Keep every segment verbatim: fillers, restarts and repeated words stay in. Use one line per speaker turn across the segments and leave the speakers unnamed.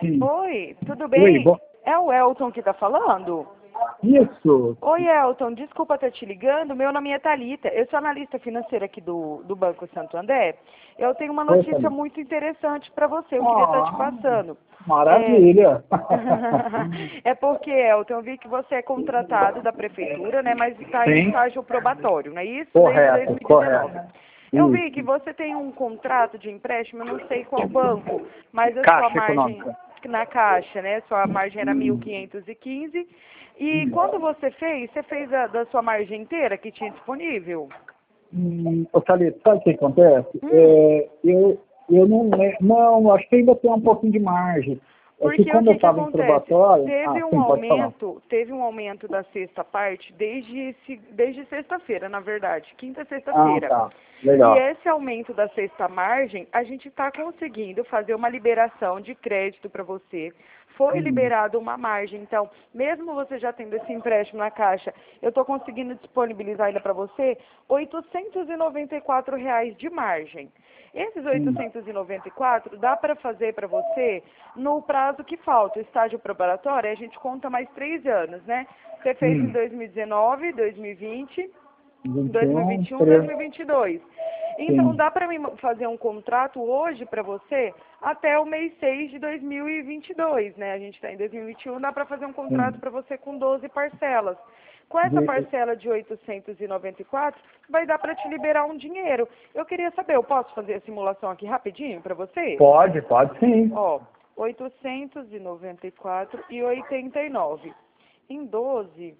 Sim.
Oi, tudo
Oi,
bem?
bom...
É o Elton que tá falando?
Isso.
Oi, Elton, desculpa estar te ligando, meu nome é Thalita, eu sou analista financeira aqui do, do Banco Santo André. Eu tenho uma
Oi,
notícia
Thalita.
muito interessante para você, eu queria estar te
Ah,
passando. É...
maravilha.
é porque, Elton, eu vi que você é contratado da prefeitura, né, mas está em
Sim,
estágio probatório, não é isso? Desde
correto,
dois mil e dezenove.
correto.
Eu vi que
Isso.
você tem um contrato de empréstimo, eu não sei qual banco, mas a sua
Caixa
margem
Econômica.
na caixa, né? Sua margem era mil
Hum,
quinhentos e quinze. E
hum.
quando você fez, você fez a, da sua margem inteira que tinha disponível?
Hum, ô, Thalita, sabe o que acontece?
Hum,
É, eu, eu não, le- não, acho que ainda tem um pouquinho de margem. É que
porque o
quando eu
que que
estava em
acontece?
probatório... Ah,
Teve um
sim, pode falar.
aumento, teve um aumento da sexta parte desde, se- desde sexta-feira, na verdade, quinta,
Ah,
sexta-feira.
tá.
E
Legal.
esse aumento da sexta margem, a gente está conseguindo fazer uma liberação de crédito para você. Foi
Hum,
liberado uma margem, então, mesmo você já tendo esse empréstimo na caixa, eu estou conseguindo disponibilizar ainda para você oitocentos e noventa e quatro reais de margem. Esses
hum,
oitocentos e noventa e quatro dá para fazer para você no prazo que falta. O estágio preparatório, a gente conta mais três anos, né? Você fez em
hum.
dois mil e dezenove, dois mil e vinte,
vinte e um,
dois mil e vinte e um,
treze,
dois mil e vinte e dois. Então,
sim.
dá para mim fazer um contrato hoje para você até o mês seis de dois mil e vinte e dois, né? A gente está em dois mil e vinte e um, dá para fazer um contrato
sim.
para você com doze parcelas. Com essa
De-
parcela de oitocentos e noventa e quatro, vai dar para te liberar um dinheiro. Eu queria saber, eu posso fazer a simulação aqui rapidinho para você?
Pode, pode sim.
Ó, oitocentos e noventa e quatro e oitenta e nove. Em doze,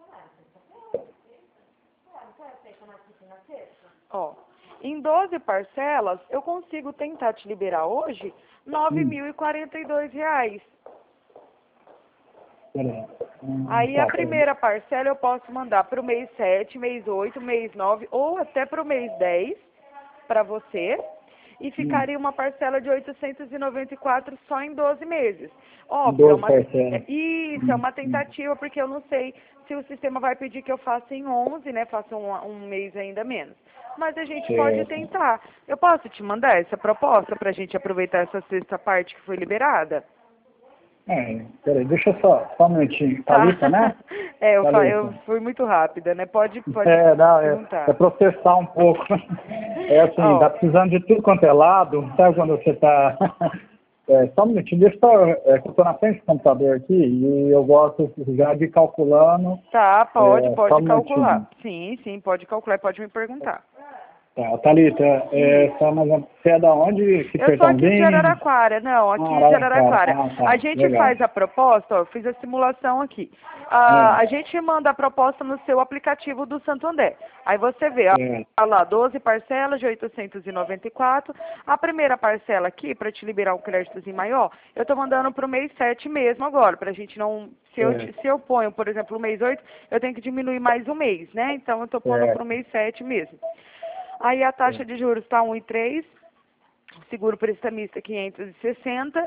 ó, em doze parcelas, eu consigo tentar te liberar hoje nove
Hum,
mil e quarenta e dois reais.
peraí. Hum,
Aí a
tá, peraí.
primeira parcela eu posso mandar para o mês sete, mês oito, mês nove ou até para o mês dez para você. E
Hum,
ficaria uma parcela de oitocentos e noventa e quatro só em doze meses. Óbvio, é
doze
uma,
parcelas.
é- isso é
Hum,
uma
hum.
tentativa, porque eu não sei se o sistema vai pedir que eu faça em onze, né? Faça um, um mês ainda menos. Mas a gente pode
Certo.
tentar. Eu posso te mandar essa proposta para a gente aproveitar essa sexta parte que foi liberada?
É, peraí, deixa eu só, só um minutinho.
Tá.
Thalita, né?
É, eu, fa- eu
Thalita.
fui muito rápida, né? Pode, pode
É, não, é, é
perguntar.
processar um pouco. É assim, tá
Ó,
precisando de tudo quanto é lado. Sabe quando você tá... É, só um minutinho, deixa eu só... É, que eu tô na frente do computador aqui e eu gosto já de ir calculando.
tá, pode,
É, só um
pode
minutinho.
calcular. Sim, sim, pode calcular, pode me perguntar.
Tá, Thalita, é,
Isso.
só mais uma- você é da onde? Que
Eu sou aqui de
sertãozinho?
Araraquara, não,
Ah,
aqui de
Araraquara.
Araraquara.
Ah,
A
tá,
gente
legal.
faz a proposta, ó, eu fiz a simulação aqui. Ah,
É,
a gente manda a proposta no seu aplicativo do Santander. Aí você vê, ó,
é,
tá lá, doze parcelas de oitocentos e noventa e quatro. A primeira parcela aqui, para te liberar um créditozinho maior, eu tô mandando pro mês sete mesmo agora, pra gente não... Se eu,
é,
te- se eu ponho, por exemplo, o mês oito, eu tenho que diminuir mais um mês, né? Então eu tô pondo pro
certo,
mês sete mesmo. Aí a taxa
certo.
de juros está um vírgula três. Seguro prestamista quinhentos e sessenta.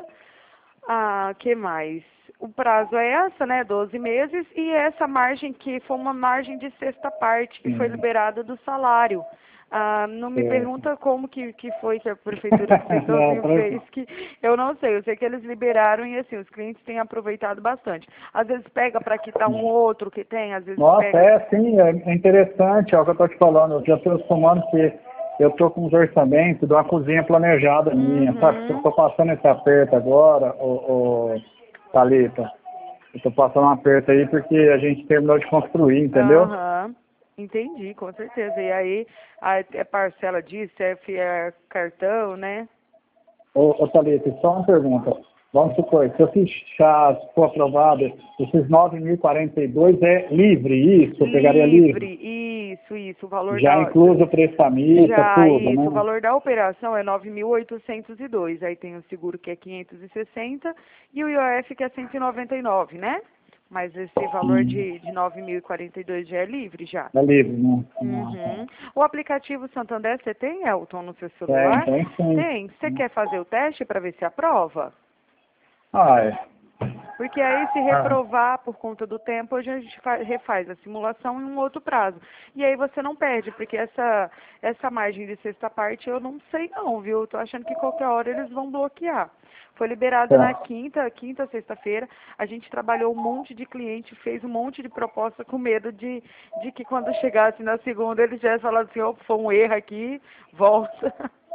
Ah, que mais? O prazo é essa, né? doze meses. E essa margem que foi uma margem de sexta parte, que foi
Sim,
liberada do salário. Ah, não me
certo.
pergunta como que, que foi que a prefeitura do
Não,
Sertãozinho fez,
tranquilo.
que eu não sei. Eu sei que eles liberaram e assim, os clientes têm aproveitado bastante. Às vezes pega para quitar um outro que tem, às vezes
Nossa,
pega.
é sim, é é interessante, é o que eu estou te falando. Eu já estou acostumando que eu estou com os orçamentos de uma cozinha planejada minha, sabe? Eu
Uhum.
estou passando esse aperto agora, ô, ô, Thalita. Eu estou passando um aperto aí porque a gente terminou de construir, entendeu?
Aham, entendi, com certeza. E aí, a- é parcela disso, é, fi- é cartão, né?
Ô, ô Thalita, só uma pergunta. Vamos supor, se eu fichar, se for aprovado, esses nove mil e quarenta e dois é livre, isso? Eu pegaria livre?
Livre, isso, isso. O valor
Já
da,
incluso o prestamista,
já,
tudo,
isso, o
né?
valor da operação é nove mil oitocentos e dois. Aí tem o seguro que é quinhentos e sessenta e o I O F que é cento e noventa e nove, né? Mas esse valor
Hum,
de, de nove mil e quarenta e dois já é livre já.
é livre, né? Ah, tá.
Uhum. O aplicativo Santander, você tem, Elton, no seu
Tem,
celular?
tem sim.
Tem. Você quer fazer o teste para ver se aprova?
Ah, é.
Porque aí, se
Ah,
reprovar por conta do tempo, a gente fa- refaz a simulação em um outro prazo. E aí você não perde, porque essa, essa margem de sexta parte eu não sei não, viu? Eu tô achando que qualquer hora eles vão bloquear. Foi liberada na
Tá.
quinta, quinta, sexta-feira. A gente trabalhou um monte de cliente, fez um monte de proposta com medo de, de que quando chegasse na segunda eles já falassem assim, opa, foi um erro aqui, volta.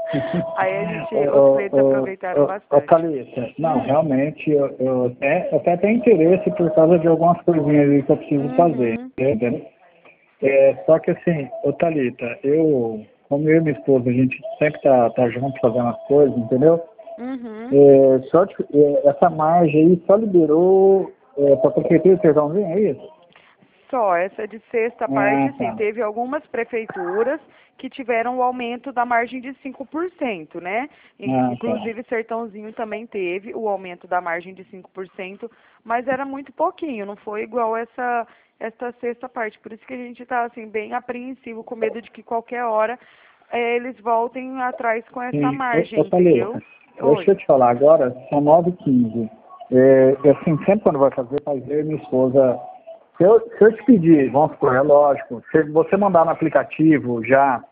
Aí a gente, os clientes aproveitaram
Ô,
bastante.
Thalita, não,
Hum.
realmente eu, eu, até, eu até tenho interesse por causa de algumas coisinhas aí que eu preciso fazer,
Uhum.
entendeu? É, só que assim, ô Thalita, eu, como eu e minha esposa, a gente sempre tá, tá junto fazendo as coisas, entendeu?
Uhum.
É, só de- é, essa margem aí só liberou é, para a prefeitura de Sertãozinho, é isso?
Só, essa de sexta
Ah,
parte, sim.
tá.
Teve algumas prefeituras que tiveram o aumento da margem de cinco por cento, né? In-
Ah, tá.
Inclusive, Sertãozinho também teve o aumento da margem de cinco por cento, mas era muito pouquinho, não foi igual essa, essa sexta parte. Por isso que a gente está, assim, bem apreensivo, com medo de que qualquer hora eh, eles voltem atrás com essa
Sim, ô, ô
margem,
Thalita,
entendeu?
deixa
Oi.
eu te falar agora, são nove e quinze. É, e assim, sempre quando vai fazer, faz eu e minha esposa. Se eu, se eu te pedir, vamos supor, é lógico, se você mandar no aplicativo já,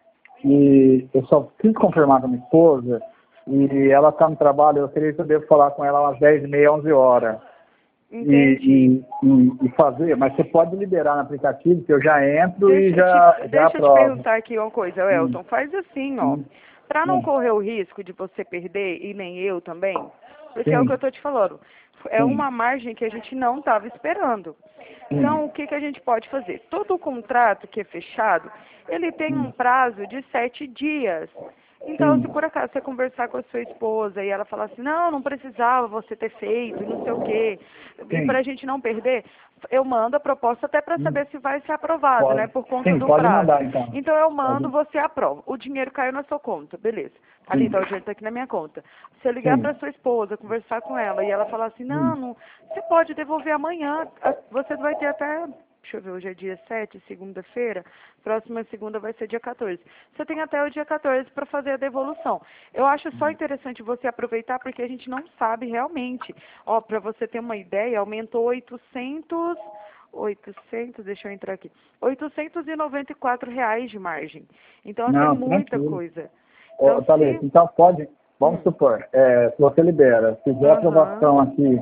e eu só preciso confirmar com a minha esposa, e ela está no trabalho, eu teria que eu devo falar com ela umas dez e meia, onze horas. E,
Entendi.
e, e, e fazer, mas você pode liberar no aplicativo que eu já entro e
Deixa eu te,
já, já
deixa eu te
aprovo.
perguntar aqui uma coisa,
Hum,
Elton. Faz assim, ó.
hum,
Para não
hum.
correr o risco de você perder e nem eu também, porque é o que eu
Sim,
estou te falando. É
sim,
uma margem que a gente não estava esperando.
sim.
Então, o que, que a gente pode fazer? Todo o contrato que é fechado, ele tem um
Hum,
prazo de sete dias. Então,
sim,
se por acaso você conversar com a sua esposa e ela falar assim, não, não precisava você ter feito, não sei o quê, e para
sim.
a gente não perder, eu mando a proposta até para
Hum,
saber se vai ser aprovado, né,
pode.
por conta
Sim,
do
pode
prazo.
mandar então.
Então, eu mando,
Pode.
você aprova. O dinheiro caiu na sua conta, beleza. Ali,
Sim,
tá, o dinheiro está aqui na minha conta. Se eu ligar para
sim.
sua esposa, conversar com ela e ela falar assim, não,
Hum,
não, você pode devolver amanhã, a- você vai ter até, deixa eu ver, hoje é dia sete, segunda-feira, próxima segunda vai ser dia quatorze. Você tem até o dia quatorze para fazer a devolução. Eu acho só interessante você aproveitar porque a gente não sabe realmente. Ó, para você ter uma ideia, aumentou oitocentos, oitocentos, deixa eu entrar aqui, oitocentos e noventa e quatro reais de margem. Então, assim, é
não,
muita
tranquilo.
coisa. Então,
Ô, Thalita,
se...
então pode, vamos
Hum,
supor, é, se você libera, se fizer
aham,
aprovação aqui,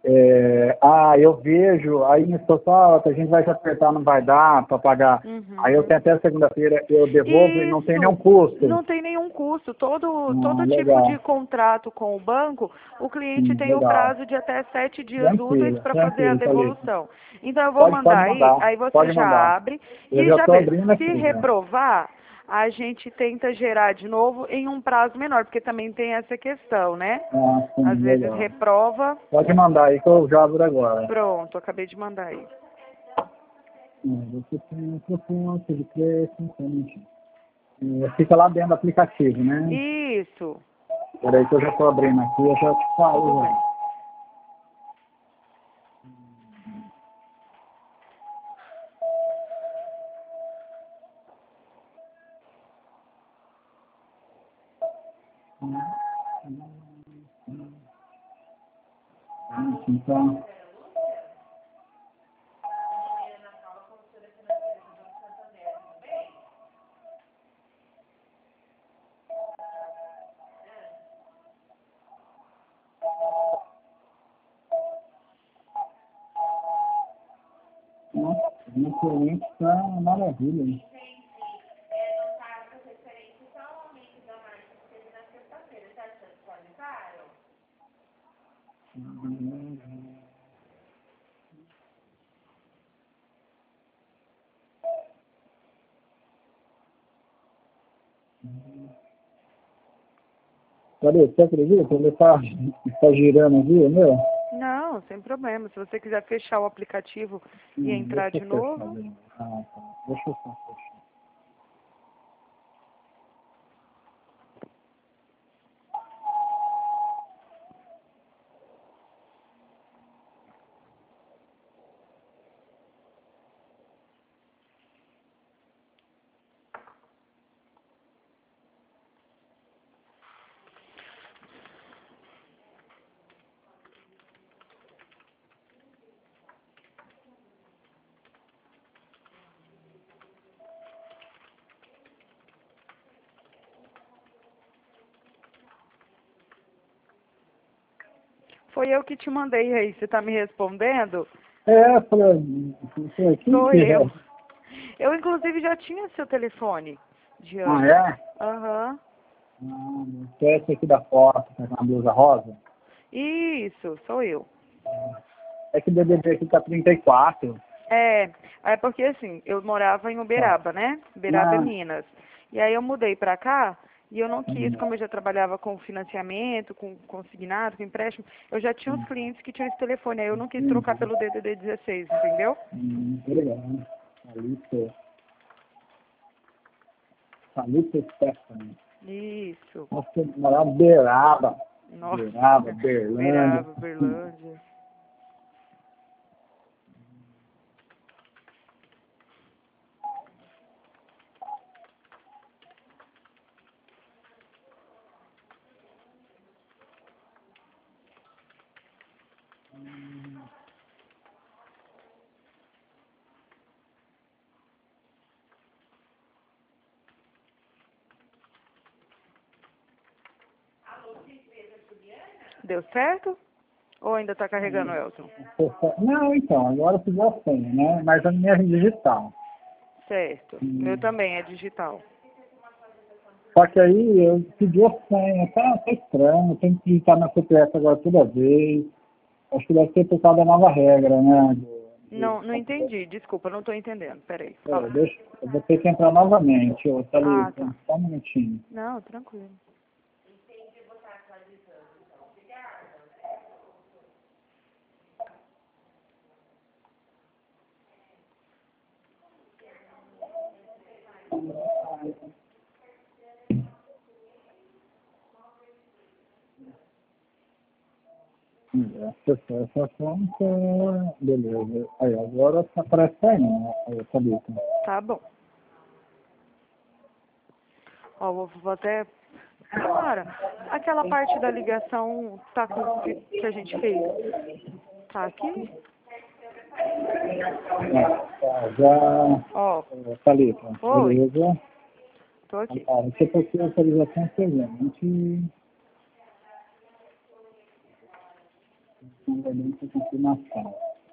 é, ah, eu vejo, aí me esposa fala, a gente vai se apertar, não vai dar para pagar. Aí eu
uhum.
tenho até segunda-feira, eu devolvo e não tem nenhum
Isso,
custo.
não tem nenhum custo. Todo,
Ah,
todo tipo de
legal,
contrato com o banco, o cliente
sim,
tem o
legal.
prazo de até sete dias úteis
Tranquilo,
para fazer a
tranquilo, Thalita.
devolução. Então, eu vou
Pode, pode
mandar aí,
mandar,
aí você
pode
já
mandar.
abre
Eu
e
já
já
estou
vê.
abrindo
Se
aqui já.
reprovar, a gente tenta gerar de novo em um prazo menor, porque também tem essa questão, né?
Ah,
Às
sim,
vezes
legal.
reprova.
Pode mandar aí que eu já abro agora.
Pronto, acabei de mandar aí.
Hum, Você tem um proposta de crédito, é, fica lá dentro do aplicativo, né?
Isso,
Peraí que eu já estou abrindo aqui, eu já te
tudo
falo.
bem.
Já. Então, nossa, minha cliente está uma maravilha. Cadê? Você acredita? Ele está tá girando aqui, meu?
Não, sem problema. Se você quiser fechar o aplicativo e
Hum,
entrar
deixa
de
eu fechar.
novo.
ali. Ah, tá. Deixa eu só fechar.
foi eu que te mandei aí. Você tá me respondendo?
É, eu falei, foi quem
Sou
que é?
eu. Eu, inclusive, já tinha seu telefone de
Ah,
antes.
é?
Aham.
Ah, que é esse aqui da foto, com a blusa rosa?
Isso, sou eu.
É que o D D D aqui tá trinta e quatro.
É, é porque assim, eu morava em Uberaba, né? Uberaba é
Ah,
Minas. E aí eu mudei pra cá e eu não quis,
hum,
como eu já trabalhava com financiamento, com consignado, com empréstimo, eu já tinha uns clientes que tinham esse telefone, aí eu não quis trocar
hum,
pelo D D D dezesseis, entendeu?
hum, legal. Alice, Alice Stephanie.
Isso.
Nossa, morar em Beraba.
Nossa,
Beraba, Berlândia.
Uberaba, Uberlândia. Deu certo? Ou ainda tá carregando, Elton?
Não, então, agora eu fiz a senha, né? Mas a minha é digital.
Certo.
Hum.
Meu também é digital.
Só que aí eu pedi a senha, tá, tá estranho, tem que digitar na C P F agora toda vez. Acho que deve ser por causa da nova regra, né? Do,
Não, não
do,
entendi. Desculpa, não tô entendendo. Peraí,
é,
fala.
deixa, eu vou ter que entrar novamente, ô, tá ali,
Ah, tá.
só um minutinho.
Não, tranquilo.
Essa, essa conta, beleza. Aí, agora tá aparece aí, né? Aí, sabia, tá?
Tá bom. Ó, vou, vou até... Cara, aquela parte da ligação tá com que, que a gente fez. Tá aqui?
É, tá, já,
Ó,
é, Thalita,
oi,
beleza.
tô aqui.
Ah, você possui autorização seguinte, novamente a confirmação.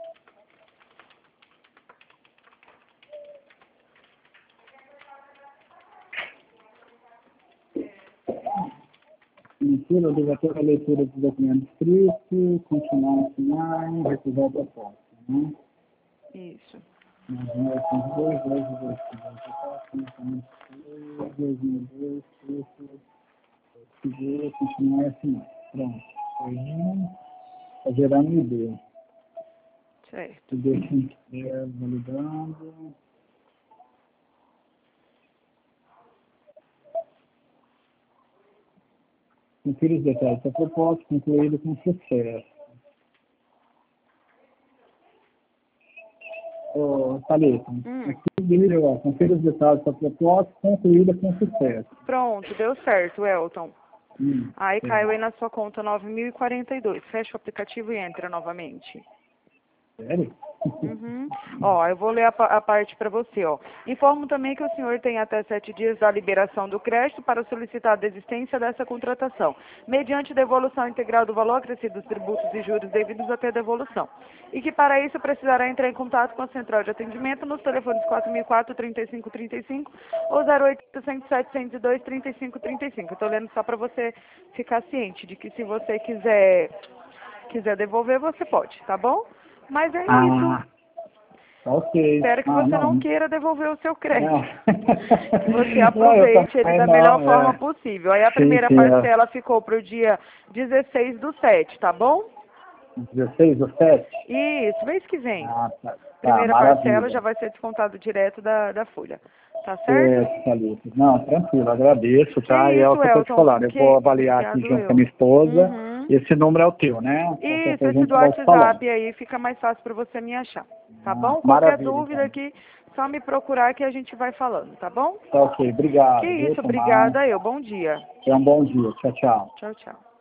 Mentira, obrigatória a leitura dos documentos escritos, continuar a assinar e recusar a proposta, né?
Isso.
Mas nós temos dois, dois, dois, dois, dois, dois, dois, segura, continuar e assinar. Pronto. Aí, está gerando I D.
Certo.
Deixa eu validando. Confira os detalhes da proposta, concluído com sucesso. Ô, Thalita,
Hum.
aqui diz, ó, confira os detalhes da proposta, concluída com sucesso.
Pronto, deu certo, Elton.
Hum,
Aí
é.
caiu aí na sua conta nove mil e quarenta e dois. Fecha o aplicativo e entra novamente.
Sério?
Uhum. Ó, eu vou ler a, pa- a parte para você, ó. Informo também que o senhor tem até sete dias da liberação do crédito para solicitar a desistência dessa contratação, mediante devolução integral do valor acrescido dos tributos e juros devidos até a devolução. E que para isso precisará entrar em contato com a central de atendimento nos telefones quatro mil e quatro, trinta e cinco trinta e cinco ou zero oitocentos, setecentos e dois, trinta e cinco trinta e cinco. Eu tô lendo só para você ficar ciente de que se você quiser quiser devolver, você pode, tá bom? Mas é isso.
Ah, ok.
Espero que
Ah,
você não
não.
queira devolver o seu
Não.
crédito. Que você
Não, eu
aproveite ele
também
da melhor
não,
forma
é.
possível. Aí a
Sim,
primeira
sim, é.
parcela ficou para o dia dezesseis do sete, tá bom?
dezesseis ou sete?
Isso, mês que vem.
Ah, tá. Tá,
Primeira parcela já
maravilha.
vai ser descontado direto da, da folha. Tá certo?
É, Thalita. Não, tranquilo, agradeço,
Que
tá? E é o
isso,
que eu tô te
Elton.
falando. Eu vou
Que...
avaliar aqui
Obrigado,
junto com a
eu.
minha esposa.
Uhum.
E esse número é o teu, né? Qualquer
Isso,
coisa a
esse
gente
do
vai se falando.
WhatsApp aí fica mais fácil para você me achar. Tá
Ah,
bom? Qualquer
maravilha,
dúvida
então.
aqui, só me procurar que a gente vai falando, tá bom?
Tá ok,
Que
obrigado, viu?
isso,
Até mais.
obrigada eu. Bom dia.
Tenha um bom dia. Tchau, tchau.
Tchau, tchau.